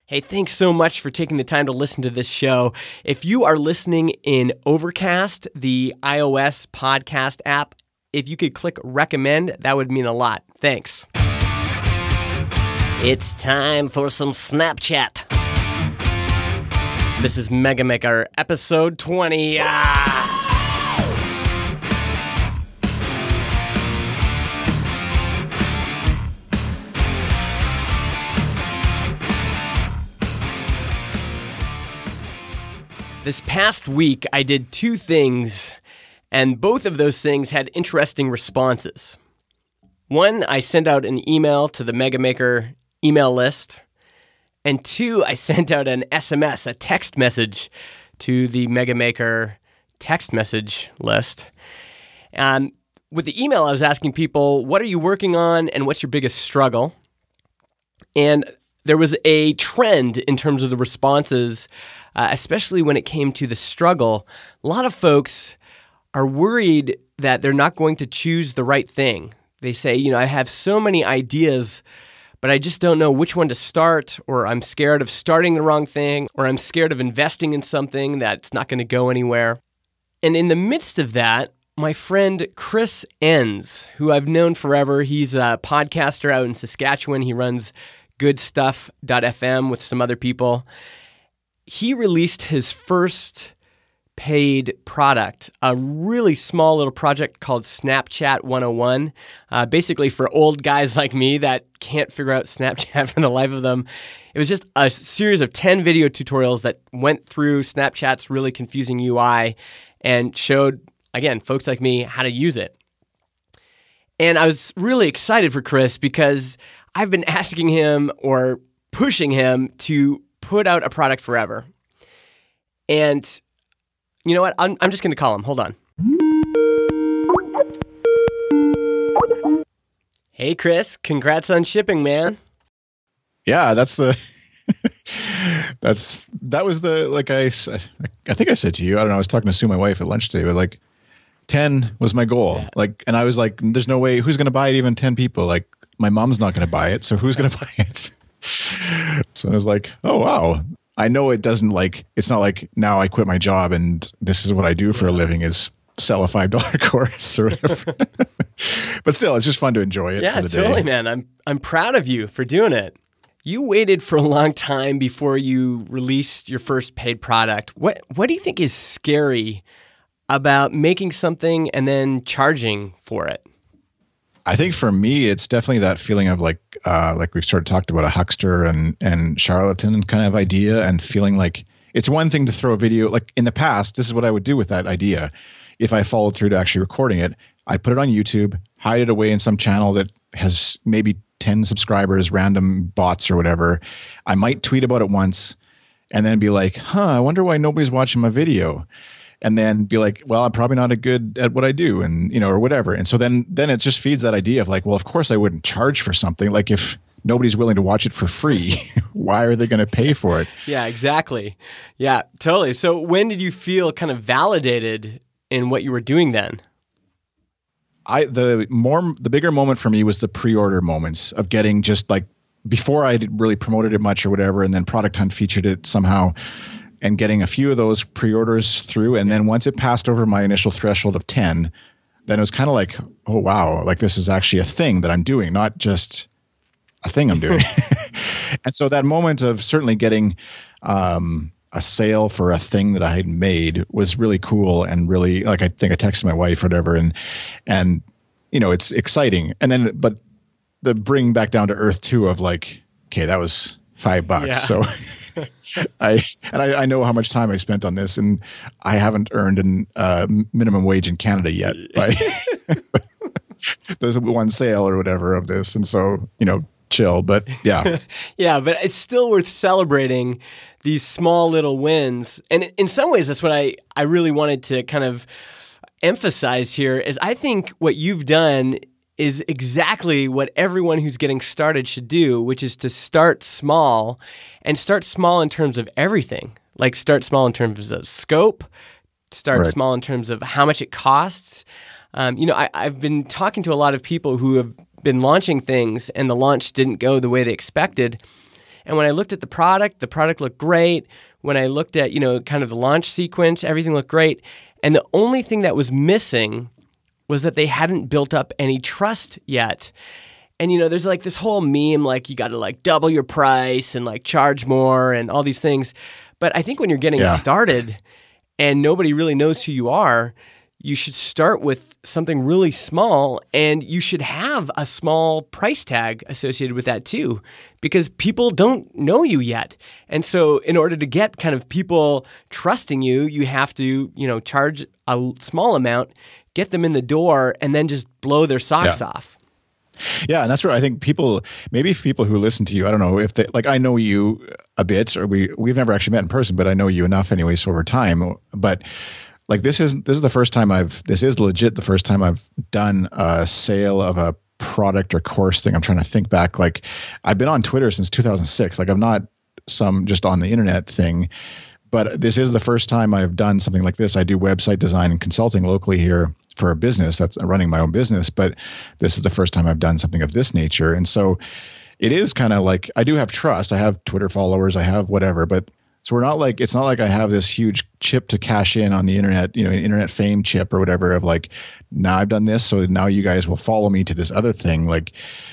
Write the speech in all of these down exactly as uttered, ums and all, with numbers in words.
Hey, thanks so much for taking the time to listen to this show. If you are listening in Overcast, the iOS podcast app, if you could click recommend, that would mean a lot. Thanks. It's time for some Snapchat. This is Mega Maker episode twenty. Ah! This past week, I did two things, and both of those things had interesting responses. One, I sent out an email to the Mega Maker email list, and two, I sent out an S M S, a text message, to the Mega Maker text message list. Um, with the email, I was asking people, what are you working on, and what's your biggest struggle? And there was a trend in terms of the responses, uh, especially when it came to the struggle. A lot of folks are worried that they're not going to choose the right thing. They say, you know, I have so many ideas, but I just don't know which one to start, or I'm scared of starting the wrong thing, or I'm scared of investing in something that's not going to go anywhere. And in the midst of that, my friend Chris Enns, who I've known forever, he's a podcaster out in Saskatchewan. He runs good stuff dot f m with some other people. He released his first paid product, a really small little project called Snapchat one oh one, uh, basically for old guys like me that can't figure out Snapchat for the life of them. It was just a series of ten video tutorials that went through Snapchat's really confusing U I and showed, again, folks like me how to use it. And I was really excited for Chris because I've been asking him or pushing him to put out a product forever. And you know what? I'm, I'm just going to call him. Hold on. Hey, Chris. Congrats on shipping, man. Yeah, that's the... that's that was the, like I, I think I said to you, I don't know, I was talking to Sue, my wife, at lunch today, but like ten was my goal. Yeah. Like, and I was like, there's no way, who's going to buy it, even ten people? Like, my mom's not going to buy it, so who's going to buy it? So I was like, oh, wow. I know it doesn't like, it's not like now I quit my job and this is what I do for yeah. a living is sell a five dollar course or whatever. But still, it's just fun to enjoy it. Yeah, for the totally, day. man. I'm I'm proud of you for doing it. You waited for a long time before you released your first paid product. What what do you think is scary about making something and then charging for it? I think for me, it's definitely that feeling of like, uh, like we've sort of talked about, a huckster and and charlatan kind of idea, and feeling like it's one thing to throw a video. Like in the past, this is what I would do with that idea. If I followed through to actually recording it, I'd put it on YouTube, hide it away in some channel that has maybe ten subscribers, random bots or whatever. I might tweet about it once and then be like, huh, I wonder why nobody's watching my video. And then be like, well, I'm probably not a good at what I do, and you know, or whatever. And so then then it just feeds that idea of like, well, of course I wouldn't charge for something. Like if nobody's willing to watch it for free, why are they going to pay for it? Yeah, exactly. Yeah, totally. So when did you feel kind of validated in what you were doing then? I the more the bigger moment for me was the pre-order moments of getting just like, before I really promoted it much or whatever, and then Product Hunt featured it somehow, and getting a few of those pre-orders through. And then once it passed over my initial threshold of ten, then it was kind of like, oh, wow, like this is actually a thing that I'm doing, not just a thing I'm doing. And so that moment of certainly getting um, a sale for a thing that I had made was really cool, and really, like, I think I texted my wife or whatever, and, and you know, it's exciting. And then, but the bringing back down to earth too of like, okay, that was five bucks. Yeah. So I, and I, I know how much time I spent on this, and I haven't earned an uh, minimum wage in Canada yet. By there's one sale or whatever of this. And so, you know, chill, but yeah. Yeah, but it's still worth celebrating these small little wins. And in some ways, that's what I, I really wanted to kind of emphasize here is I think what you've done is exactly what everyone who's getting started should do, which is to start small, and start small in terms of everything. Like start small in terms of scope, start right. small in terms of how much it costs. Um, you know, I, I've been talking to a lot of people who have been launching things and the launch didn't go the way they expected. And when I looked at the product, the product looked great. When I looked at, you know, kind of the launch sequence, everything looked great. And the only thing that was missing was that they hadn't built up any trust yet. And, you know, there's like this whole meme, like you got to like double your price and like charge more and all these things. But I think when you're getting yeah. started and nobody really knows who you are, you should start with something really small, and you should have a small price tag associated with that too, because people don't know you yet. And so in order to get kind of people trusting you, you have to, you know, charge a small amount, get them in the door, and then just blow their socks yeah. off. Yeah, and that's where I think people, maybe people who listen to you, I don't know if they, like I know you a bit, or we, we've never actually met in person, but I know you enough anyways over time. But like this is this is the first time I've this is legit the first time I've done a sale of a product or course thing. I'm trying to think back. Like I've been on Twitter since two thousand six. Like I'm not some just on the internet thing, but this is the first time I've done something like this. I do website design and consulting locally here for a business. That's running my own business, but this is the first time I've done something of this nature. And so it is kind of like I do have trust. I have Twitter followers. I have whatever, but so we're not like, it's not like I have this huge chip to cash in on the internet, you know, internet fame chip or whatever of like, now I've done this, so now you guys will follow me to this other thing. Like,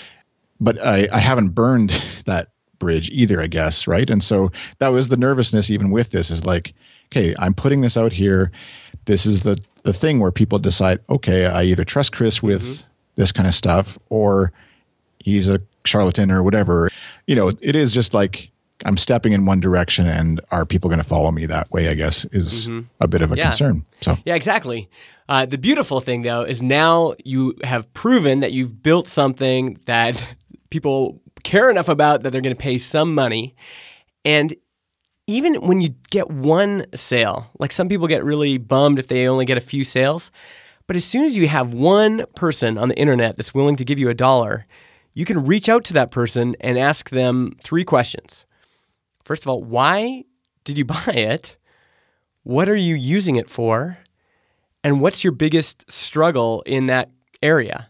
but I, I haven't burned that bridge either, I guess, right? And so that was the nervousness even with this is like, okay, I'm putting this out here. This is the, the thing where people decide, okay, I either trust Chris with mm-hmm. this kind of stuff or he's a charlatan or whatever. You know, it is just like, I'm stepping in one direction, and are people going to follow me that way, I guess, is mm-hmm. a bit of a yeah. concern. So Yeah, exactly. Uh, the beautiful thing, though, is now you have proven that you've built something that people care enough about that they're going to pay some money. And even when you get one sale, like some people get really bummed if they only get a few sales, but as soon as you have one person on the internet that's willing to give you a dollar, you can reach out to that person and ask them three questions. First of all, why did you buy it? What are you using it for? And what's your biggest struggle in that area?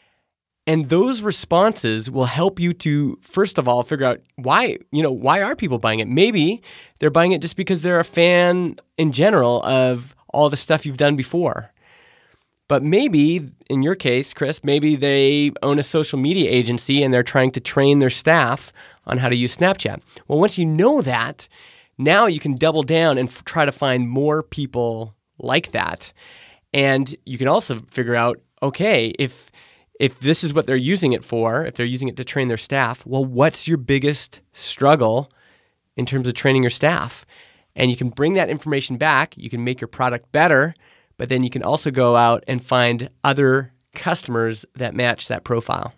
And those responses will help you to, first of all, figure out why, you know, why are people buying it? Maybe they're buying it just because they're a fan in general of all the stuff you've done before. But maybe, in your case, Chris, maybe they own a social media agency and they're trying to train their staff on how to use Snapchat. Well, once you know that, now you can double down and f- try to find more people like that. And you can also figure out, okay, if if this is what they're using it for, if they're using it to train their staff, well, what's your biggest struggle in terms of training your staff? And you can bring that information back. You can make your product better, but then you can also go out and find other customers that match that profile.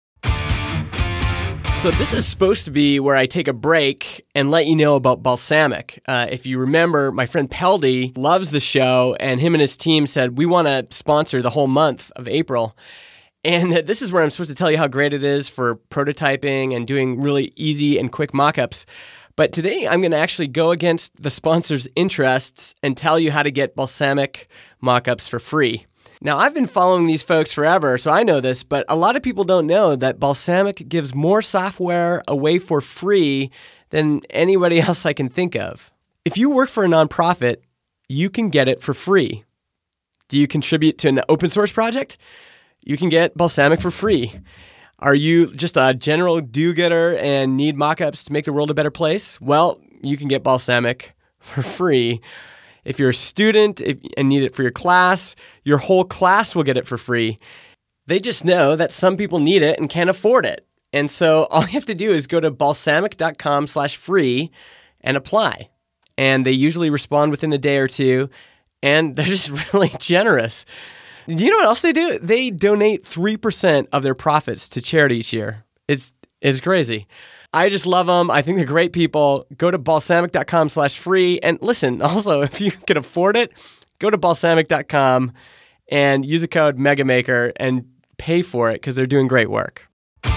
So this is supposed to be where I take a break and let you know about Balsamiq. Uh, if you remember, my friend Peldy loves the show, and him and his team said, we want to sponsor the whole month of April. And this is where I'm supposed to tell you how great it is for prototyping and doing really easy and quick mock-ups. But today I'm going to actually go against the sponsor's interests and tell you how to get Balsamiq mock-ups for free. Now, I've been following these folks forever, so I know this, but a lot of people don't know that Balsamiq gives more software away for free than anybody else I can think of. If you work for a nonprofit, you can get it for free. Do you contribute to an open source project? You can get Balsamiq for free. Are you just a general do-gooder and need mock-ups to make the world a better place? Well, you can get Balsamiq for free. If you're a student if, and need it for your class, your whole class will get it for free. They just know that some people need it and can't afford it. And so all you have to do is go to balsamiq.com slash free and apply. And they usually respond within a day or two, and they're just really generous. Do you know what else they do? They donate three percent of their profits to charity each year. It's it's crazy. I just love them. I think they're great people. Go to balsamiq.com slash free. And listen, also, if you can afford it, go to balsamiq dot com and use the code MEGAMAKER and pay for it because they're doing great work.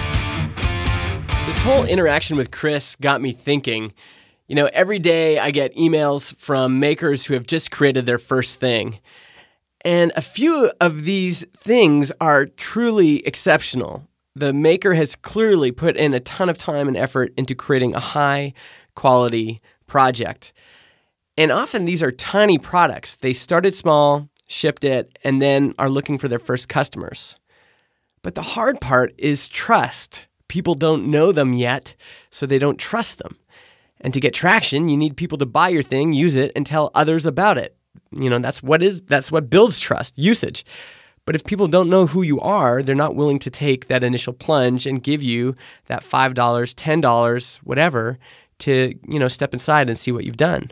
This whole interaction with Chris got me thinking. You know, every day I get emails from makers who have just created their first thing. And a few of these things are truly exceptional. the maker has clearly put in a ton of time and effort into creating a high-quality project. And often these are tiny products. They started small, shipped it, and then are looking for their first customers. But the hard part is trust. People don't know them yet, so they don't trust them. And to get traction, you need people to buy your thing, use it, and tell others about it. You know, that's what is that's what builds trust, usage. But if people don't know who you are, they're not willing to take that initial plunge and give you that five dollars, ten dollars, whatever, to, you know, step inside and see what you've done.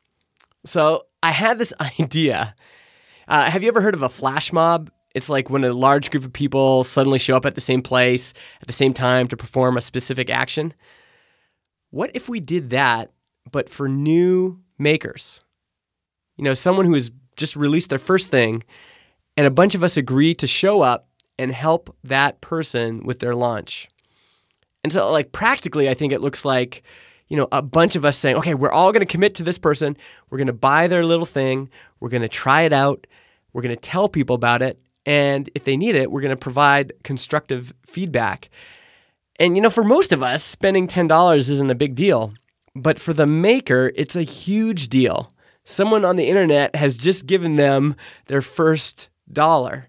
So I had this idea. Uh, have you ever heard of a flash mob? It's like when a large group of people suddenly show up at the same place at the same time to perform a specific action. What if we did that, but for new makers? You know, someone who has just released their first thing, and a bunch of us agree to show up and help that person with their launch. And so, like, practically, I think it looks like, you know, a bunch of us saying, okay, we're all going to commit to this person. We're going to buy their little thing. We're going to try it out. We're going to tell people about it. And if they need it, we're going to provide constructive feedback. And, you know, for most of us, spending ten dollars isn't a big deal. But for the maker, it's a huge deal. Someone on the internet has just given them their first dollar.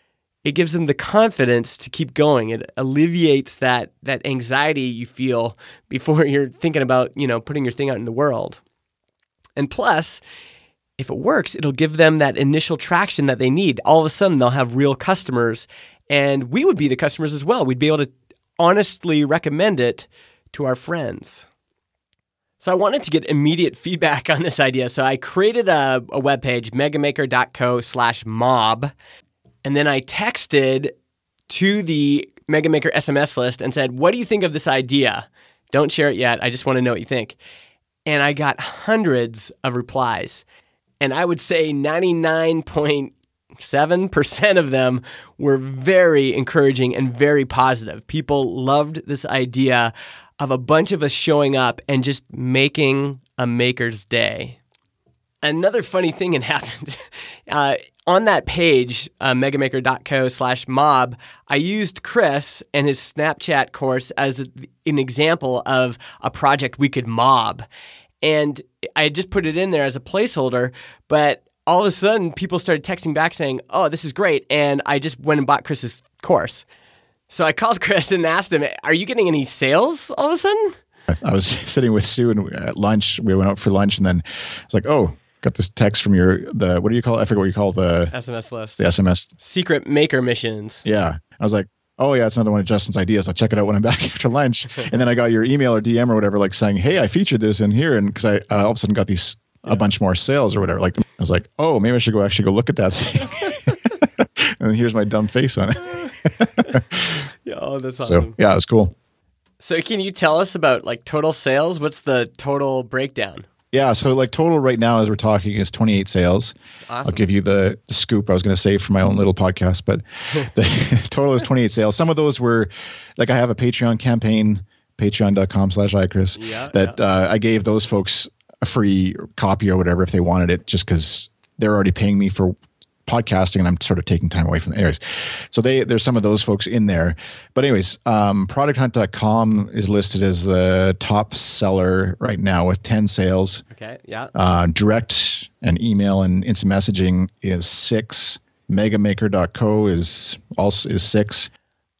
It gives them the confidence to keep going. It alleviates that that anxiety you feel before you're thinking about, you know, putting your thing out in the world. And plus, if it works, it'll give them that initial traction that they need. All of a sudden, they'll have real customers, and we would be the customers as well. We'd be able to honestly recommend it to our friends. So I wanted to get immediate feedback on this idea. So I created a, a webpage, megamaker.co slash mob. And then I texted to the Megamaker S M S list and said, what do you think of this idea? Don't share it yet. I just want to know what you think. And I got hundreds of replies. And I would say ninety-nine point seven percent of them were very encouraging and very positive. People loved this idea of a bunch of us showing up and just making a maker's day. Another funny thing had happened. Uh, on that page, uh, megamaker.co slash mob, I used Chris and his Snapchat course as an example of a project we could mob. And I just put it in there as a placeholder, but all of a sudden people started texting back saying, oh, this is great. And I just went and bought Chris's course. So I called Chris and asked him, are you getting any sales all of a sudden? I was sitting with Sue and at lunch, we went out for lunch, and then I was like, oh, got this text from your, the what do you call it? I forget what you call the S M S list. The S M S. Secret maker missions. Yeah. I was like, oh yeah, it's another one of Justin's ideas. I'll check it out when I'm back after lunch. And then I got your email or D M or whatever, like saying, hey, I featured this in here. And because I, I all of a sudden got these, yeah. a bunch more sales or whatever. Like I was like, oh, maybe I should go actually go look at that thing. And here's my dumb face on it. Yeah, oh, that's awesome. So yeah, it was cool. So can you tell us about like total sales? What's the total breakdown? Yeah, so like total right now as we're talking is twenty-eight sales. Awesome. I'll give you the, the scoop I was going to save for my own little podcast, but the total is twenty-eight sales. Some of those were, like I have a Patreon campaign, patreon.com slash iChris, yeah, that yeah. Uh, I gave those folks a free copy or whatever if they wanted it, just because they're already paying me for podcasting and I'm sort of taking time away from it. Anyways, so they there's some of those folks in there. But anyways, um, product hunt dot com is listed as the top seller right now with ten sales. Okay, yeah. Uh, direct and email and instant messaging is six. megamaker dot co is also is six.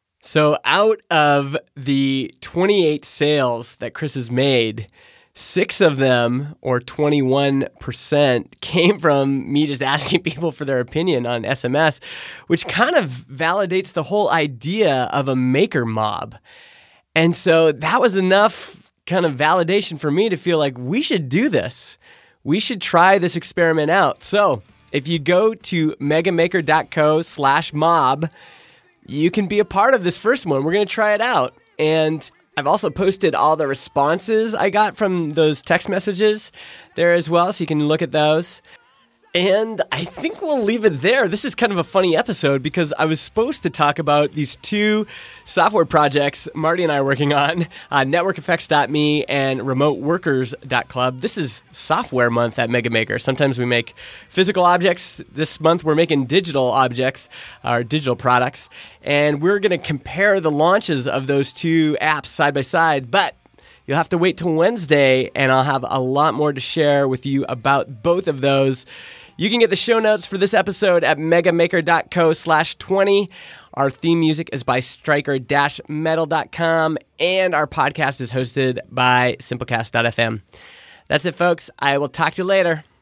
So out of the twenty-eight sales that Chris has made, six of them, or twenty-one percent, came from me just asking people for their opinion on S M S, which kind of validates the whole idea of a maker mob. And so that was enough kind of validation for me to feel like we should do this. We should try this experiment out. So if you go to megamaker.co slash mob, you can be a part of this first one. We're going to try it out. And I've also posted all the responses I got from those text messages there as well, so you can look at those. And I think we'll leave it there. This is kind of a funny episode because I was supposed to talk about these two software projects Marty and I are working on, uh, network effects dot me and remote workers dot club. This is software month at MegaMaker. Sometimes we make physical objects. This month we're making digital objects, our digital products. And we're going to compare the launches of those two apps side by side. But you'll have to wait till Wednesday, and I'll have a lot more to share with you about both of those. You can get the show notes for this episode at megamaker.co slash 20. Our theme music is by striker dash metal dot com, and our podcast is hosted by simplecast dot f m. That's it, folks. I will talk to you later.